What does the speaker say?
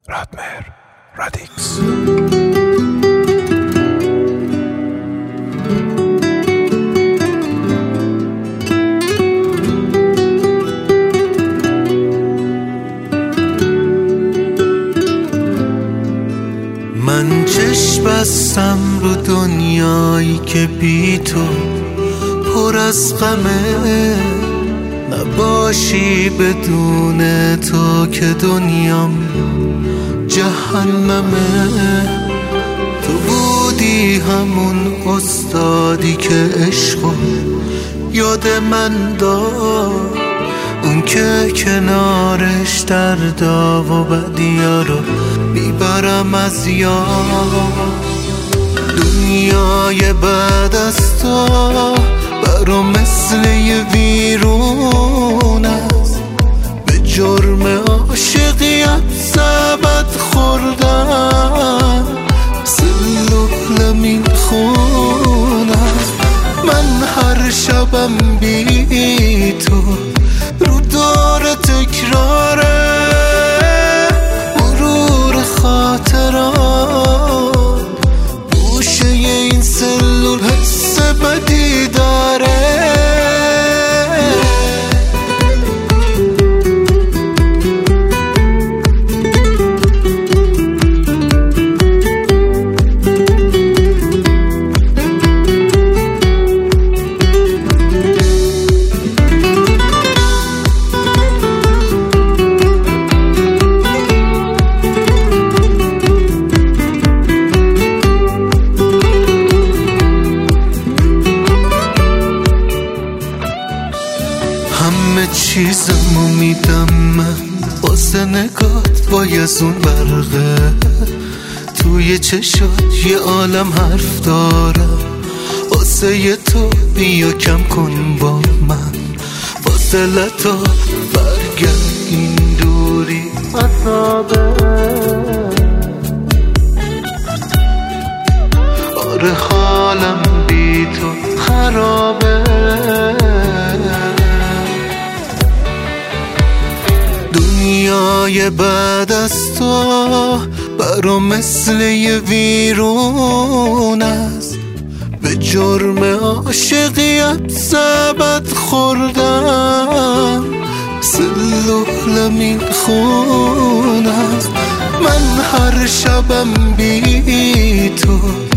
رادمهر رادیکس. من چشم بستم رو دنیایی که بی تو پر از غمه، نباشی بدون تو که دنیام جهنمه. تو بودی همون استادی که عشقو یاد من داد، اون که کنارش دردا و بدیا رو میبرم از یاد. دنیای بعد از تو برام مثل یه ویرون است، به جرم عاشقیت سبد خوردم، سلوحلم خون است. من هر شبم بی تو رو دور تکراره، مرور خاطرات گوشه این سلول حس بدی داره. همه چیزمو میدم من واسه نگات، بایزون برقه توی چشات یه عالم حرف دارم. واسه ی تو بیا کم کن با من فاصلتو، برگرد این دوری عذابه. آره حالم بی تو خرابه. دنیای بعد از تو برام مثل یه ویرون است، به جرم عاشقیت سبد خوردم، سلوحلم خون است. من هر شبم بی تو